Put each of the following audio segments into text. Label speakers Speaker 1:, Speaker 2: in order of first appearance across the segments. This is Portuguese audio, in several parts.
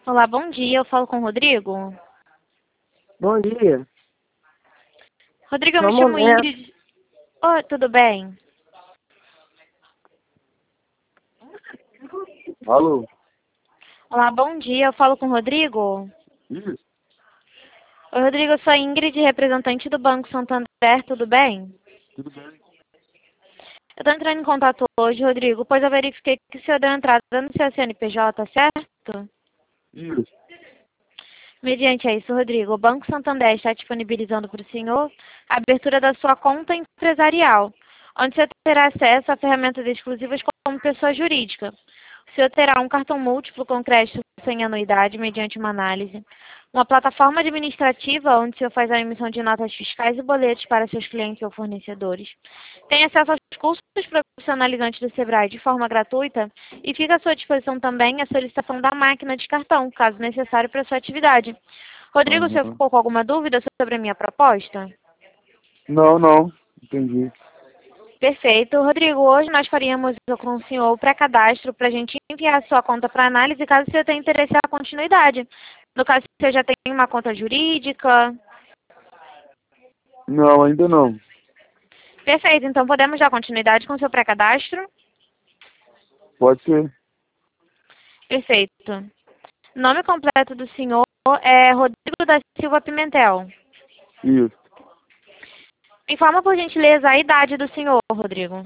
Speaker 1: Olá, bom dia. Eu falo com o Rodrigo.
Speaker 2: Bom dia.
Speaker 1: Rodrigo, eu
Speaker 2: Só
Speaker 1: me
Speaker 2: um
Speaker 1: chamo
Speaker 2: momento.
Speaker 1: Ingrid. Oi, tudo bem?
Speaker 2: Alô?
Speaker 1: Olá, bom dia. Eu falo com o Rodrigo.
Speaker 2: Isso,
Speaker 1: Oi, Rodrigo, eu sou a Ingrid, representante do Banco Santander, tudo bem?
Speaker 2: tudo bem?
Speaker 1: Eu estou entrando em contato hoje, Rodrigo, pois eu verifiquei que o senhor deu entrada no seu CNPJ, certo?
Speaker 2: Isso.
Speaker 1: Mediante a isso, Rodrigo, o Banco Santander está disponibilizando para o senhor a abertura da sua conta empresarial, onde você terá acesso a ferramentas exclusivas como pessoa jurídica. O senhor terá um cartão múltiplo com crédito sem anuidade mediante uma análise, uma plataforma administrativa onde o senhor faz a emissão de notas fiscais e boletos para seus clientes ou fornecedores. Tem acesso aos cursos profissionalizantes do Sebrae de forma gratuita e fica à sua disposição também a solicitação da máquina de cartão, caso necessário para a sua atividade. Rodrigo, o senhor
Speaker 2: Aham.
Speaker 1: ficou com alguma dúvida sobre a minha proposta?
Speaker 2: Não. Entendi.
Speaker 1: Perfeito. Rodrigo, hoje nós faríamos com o senhor o pré-cadastro para a gente enviar a sua conta para análise, caso você tenha interesse na continuidade. No caso, você já tem uma conta jurídica.
Speaker 2: Não, ainda não.
Speaker 1: Perfeito. Então, podemos dar continuidade com o seu pré-cadastro?
Speaker 2: Pode ser.
Speaker 1: Perfeito. Nome completo do senhor é Rodrigo da Silva Pimentel.
Speaker 2: Isso.
Speaker 1: Informa, por gentileza, a idade do senhor, Rodrigo.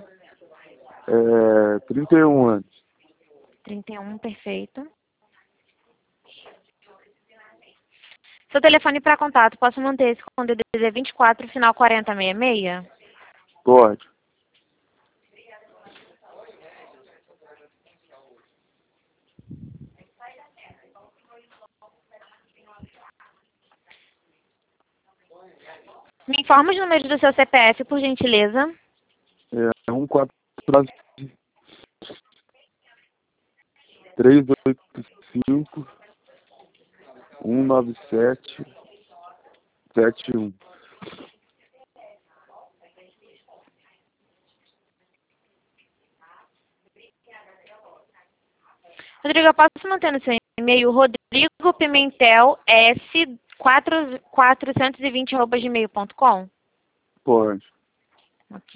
Speaker 2: 31 anos.
Speaker 1: 31, perfeito. Seu telefone para contato, posso manter esse com DDD 24, final 4066?
Speaker 2: Pode.
Speaker 1: Me informa os números do seu CPF, por gentileza.
Speaker 2: 385 19771.
Speaker 1: Rodrigo, eu posso manter no seu e-mail Rodrigo Pimentel S 420@gmail.com?
Speaker 2: Pode.
Speaker 1: Ok.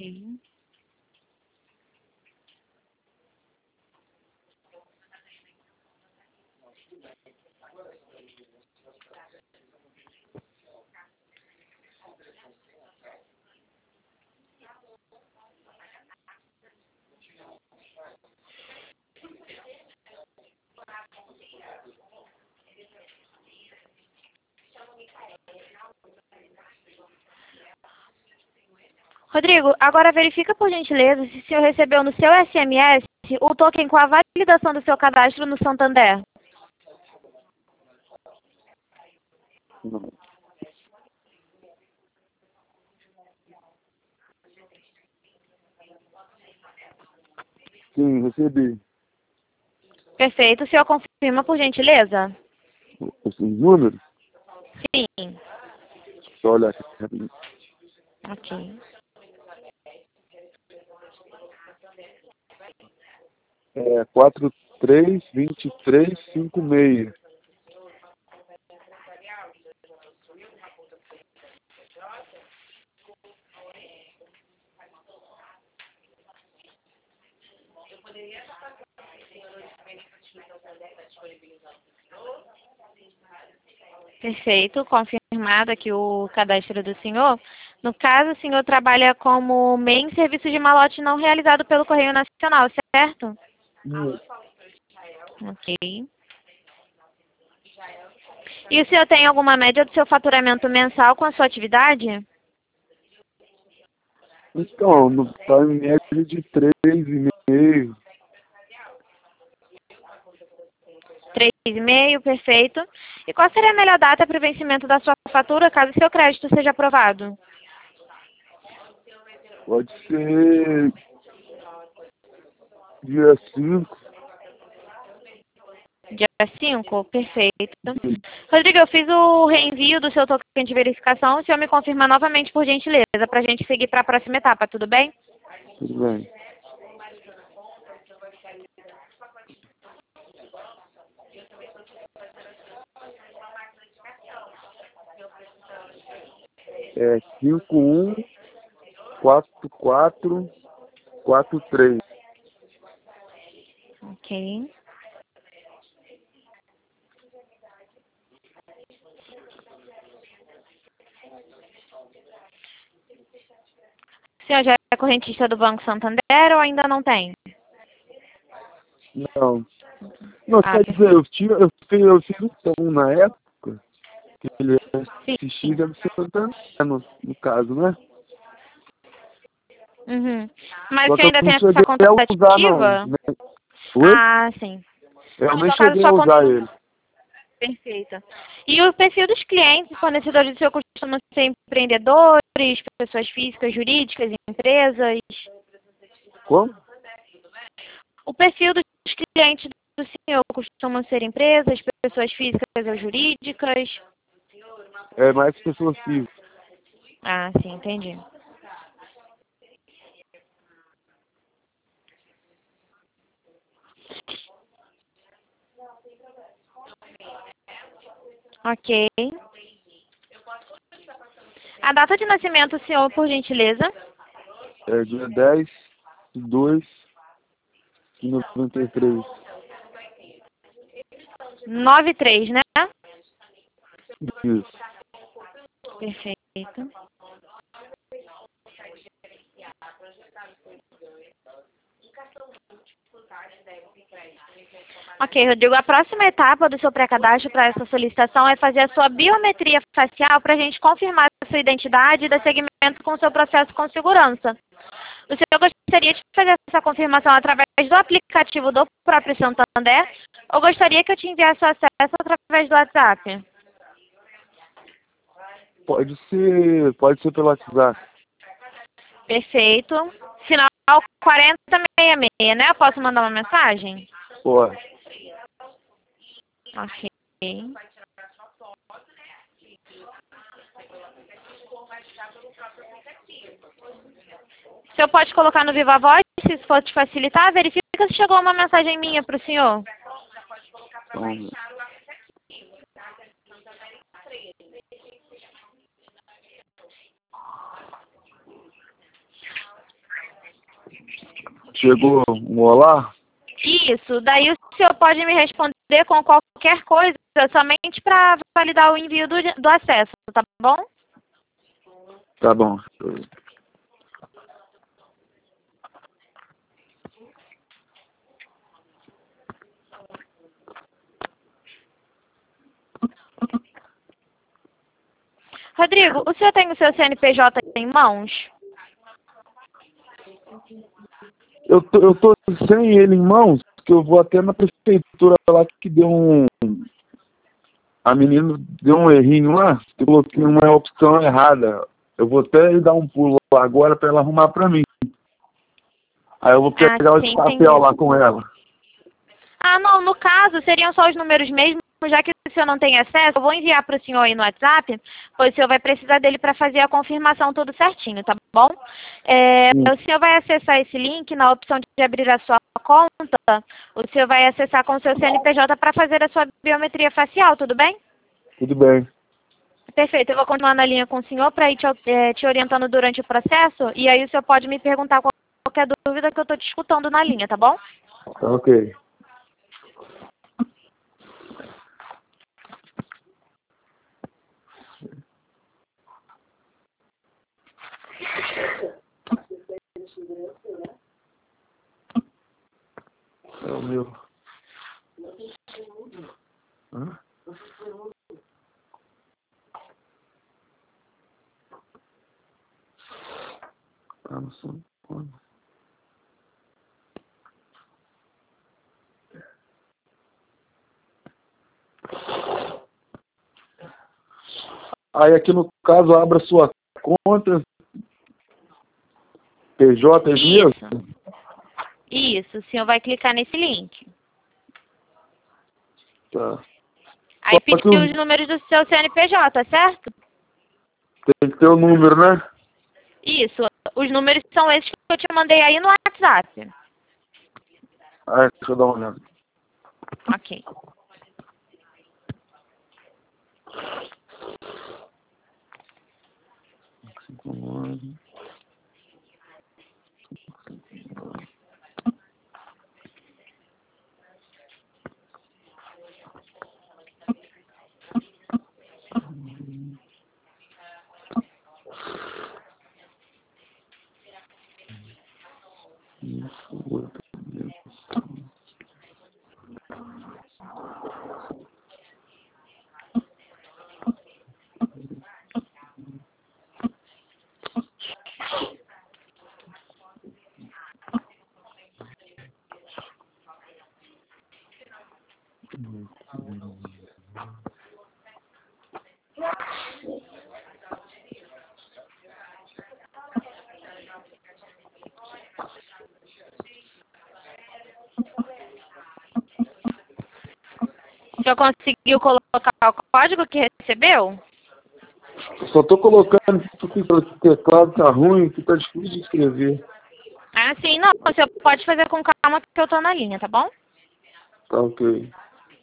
Speaker 1: Rodrigo, agora verifica por gentileza se o senhor recebeu no seu SMS o token com a validação do seu cadastro no Santander.
Speaker 2: Não. Sim, recebi.
Speaker 1: Perfeito. O senhor confirma por gentileza?
Speaker 2: Os números?
Speaker 1: Sim.
Speaker 2: Só olhar aqui rapidinho.
Speaker 1: Ok.
Speaker 2: É 432356.
Speaker 1: Perfeito. Confirmado aqui o cadastro do senhor. No caso, o senhor trabalha como MEI em serviço de malote não realizado pelo Correio Nacional, certo?
Speaker 2: Isso.
Speaker 1: Ok. E o senhor tem alguma média do seu faturamento mensal com a sua atividade?
Speaker 2: Então, tá em média de 3,5.
Speaker 1: 3,5, perfeito. E qual seria a melhor data para o vencimento da sua fatura, caso o seu crédito seja aprovado?
Speaker 2: Pode ser dia 5.
Speaker 1: Dia 5, perfeito. Rodrigo, eu fiz o reenvio do seu token de verificação. O senhor me confirma novamente, por gentileza, para a gente seguir para a próxima etapa, tudo bem?
Speaker 2: Tudo bem. É 514443.
Speaker 1: Ok. O senhor já é correntista do Banco Santander ou ainda não tem?
Speaker 2: Não. Não,
Speaker 1: Ah,
Speaker 2: quer dizer,
Speaker 1: perfeito.
Speaker 2: eu fiz um na época, que ele
Speaker 1: Sim.
Speaker 2: assistia do Santander, no caso, né?
Speaker 1: Uhum. Mas
Speaker 2: Só
Speaker 1: você
Speaker 2: que eu
Speaker 1: ainda
Speaker 2: não
Speaker 1: tem essa
Speaker 2: cheguei
Speaker 1: conta
Speaker 2: a usar, não.
Speaker 1: ativa?
Speaker 2: Né? Oi?
Speaker 1: Ah, sim.
Speaker 2: Eu
Speaker 1: Não,
Speaker 2: nem
Speaker 1: no caso,
Speaker 2: cheguei a
Speaker 1: sua conta
Speaker 2: usar
Speaker 1: não...
Speaker 2: ele.
Speaker 1: Perfeita. E o perfil dos clientes, fornecedores do seu costumam ser empreendedores, pessoas físicas, jurídicas, empresas?
Speaker 2: Como?
Speaker 1: O perfil dos clientes do senhor costumam ser empresas, pessoas físicas ou jurídicas?
Speaker 2: É mais pessoas físicas.
Speaker 1: Ah, sim, entendi. Ok. A data de nascimento, senhor, por gentileza?
Speaker 2: É dia 10/2/93.
Speaker 1: 93, né?
Speaker 2: Isso.
Speaker 1: Perfeito. Ok, Rodrigo, a próxima etapa do seu pré-cadastro para essa solicitação é fazer a sua biometria facial para a gente confirmar a sua identidade e dar seguimento com o seu processo com segurança. O senhor gostaria de fazer essa confirmação através do aplicativo do próprio Santander ou gostaria que eu te enviasse o acesso através do WhatsApp?
Speaker 2: Pode ser pelo WhatsApp.
Speaker 1: Perfeito. Final 4066, né? Eu posso mandar uma mensagem?
Speaker 2: Pode.
Speaker 1: Ok. O senhor pode colocar no Viva Voz, se isso for te facilitar. Verifica se chegou uma mensagem minha para o senhor.
Speaker 2: Então, chegou um olá?
Speaker 1: Isso. Daí o senhor pode me responder com qualquer coisa, somente para validar o envio do acesso, tá bom?
Speaker 2: Tá bom.
Speaker 1: Rodrigo, o senhor tem o seu CNPJ em mãos?
Speaker 2: Eu tô sem ele em mãos, que eu vou até na prefeitura lá que deu a menina deu um errinho lá, que eu coloquei uma opção errada. Eu vou até dar um pulo lá agora para ela arrumar para mim. Aí eu vou
Speaker 1: Ah,
Speaker 2: pegar esse
Speaker 1: sim,
Speaker 2: papel
Speaker 1: entendi.
Speaker 2: lá com ela.
Speaker 1: Ah, não, no caso, seriam só os números mesmo, já que o senhor não tem acesso, eu vou enviar para o senhor aí no WhatsApp, pois o senhor vai precisar dele para fazer a confirmação tudo certinho, tá bom?
Speaker 2: Sim,
Speaker 1: O senhor vai acessar esse link na opção de abrir a sua conta, o senhor vai acessar com o seu CNPJ para fazer a sua biometria facial, tudo bem?
Speaker 2: tudo bem.
Speaker 1: Perfeito, eu vou continuar na linha com o senhor para ir te orientando durante o processo, e aí o senhor pode me perguntar qualquer dúvida que eu estou te escutando na linha, tá bom?
Speaker 2: Tá ok. É o meu. Hã? Tá no São Paulo. Aí aqui no caso abra sua conta, PJ é
Speaker 1: Isso,
Speaker 2: mesmo?
Speaker 1: isso, o senhor vai clicar nesse link.
Speaker 2: Tá.
Speaker 1: Aí
Speaker 2: Só que
Speaker 1: pediu os números do seu CNPJ, certo?
Speaker 2: tem que ter o número, né?
Speaker 1: Isso, os números são esses que eu te mandei aí no WhatsApp.
Speaker 2: Ah, deixa eu dar uma olhada.
Speaker 1: Ok. Já conseguiu colocar o código que recebeu?
Speaker 2: Eu só tô colocando porque o teclado tá ruim, que tá difícil de escrever.
Speaker 1: Ah, sim, não. Você pode fazer com calma que eu tô na linha, tá bom?
Speaker 2: Tá ok.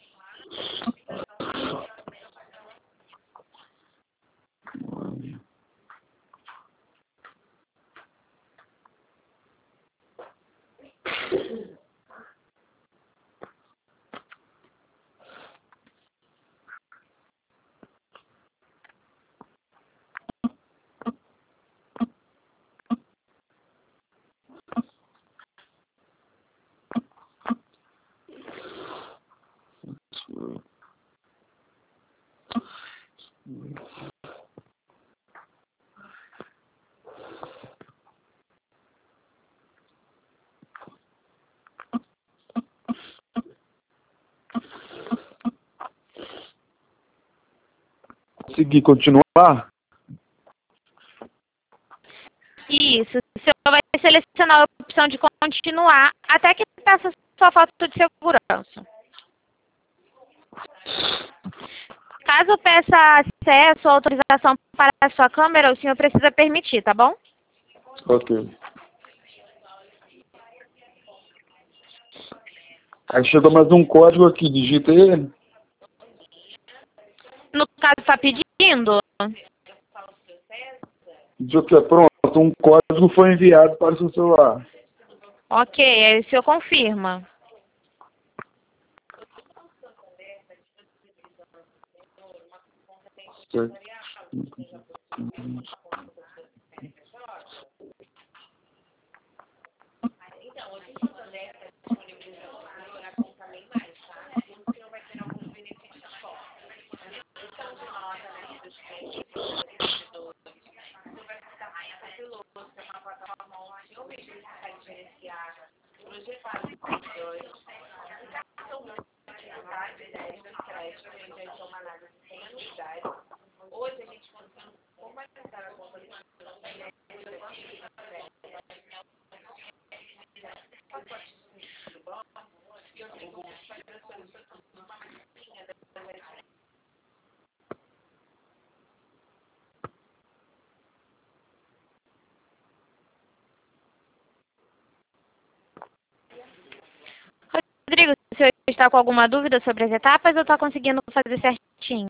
Speaker 2: Consegui continuar?
Speaker 1: Isso. O senhor vai selecionar a opção de continuar até que peça sua foto de segurança. Caso peça acesso ou autorização para a sua câmera, o senhor precisa permitir, tá bom?
Speaker 2: Ok. Aí chegou mais um código aqui, digita ele.
Speaker 1: No caso, está pedindo?
Speaker 2: Diz o que? Pronto, um código foi enviado para o seu celular.
Speaker 1: Ok, aí o senhor confirma.
Speaker 2: Certo.
Speaker 1: Rodrigo, o senhor está com alguma dúvida sobre as etapas ou está conseguindo fazer certinho?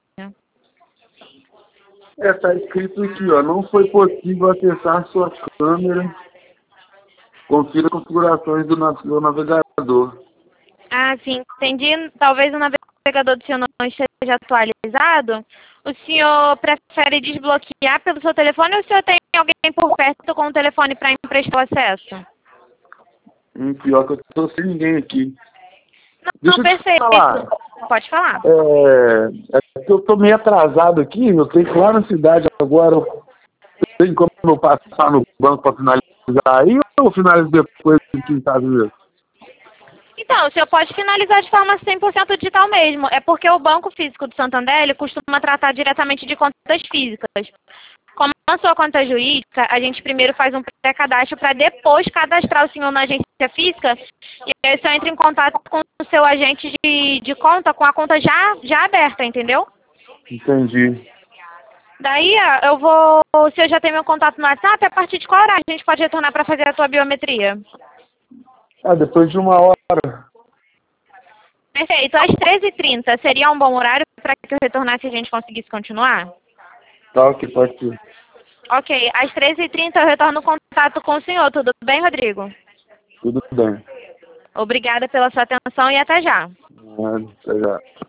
Speaker 2: Tá escrito aqui, ó. Não foi possível acessar sua câmera. Confira configurações do seu navegador.
Speaker 1: Ah, sim, entendi. Talvez o navegador do senhor não esteja atualizado. O senhor prefere desbloquear pelo seu telefone ou o senhor tem alguém por perto com o telefone para emprestar o acesso?
Speaker 2: Pior que eu tô sem ninguém aqui.
Speaker 1: Não,
Speaker 2: Deixa eu te
Speaker 1: perfeito.
Speaker 2: falar.
Speaker 1: Pode falar.
Speaker 2: É que eu tô meio atrasado aqui. Eu tenho que ir lá na cidade agora. Tem como eu passar no banco para finalizar aí ou eu finalizo depois aqui em casa mesmo?
Speaker 1: Então, o senhor pode finalizar de forma 100% digital mesmo. É porque o Banco Físico do Santander, ele costuma tratar diretamente de contas físicas. Como a sua conta é jurídica, a gente primeiro faz um pré-cadastro para depois cadastrar o senhor na agência física e aí o senhor entra em contato com o seu agente de conta com a conta já aberta, entendeu?
Speaker 2: Entendi.
Speaker 1: Daí, o senhor já tem meu contato no WhatsApp, a partir de qual horário a gente pode retornar para fazer a sua biometria?
Speaker 2: Depois de 1 hora.
Speaker 1: Perfeito, às 13h30 seria um bom horário para que eu retornasse e a gente conseguisse continuar?
Speaker 2: Tá, ok, pode ser.
Speaker 1: Ok, às 13h30 eu retorno contato com o senhor, tudo bem, Rodrigo?
Speaker 2: Tudo bem.
Speaker 1: Obrigada pela sua atenção e até já.
Speaker 2: Até já.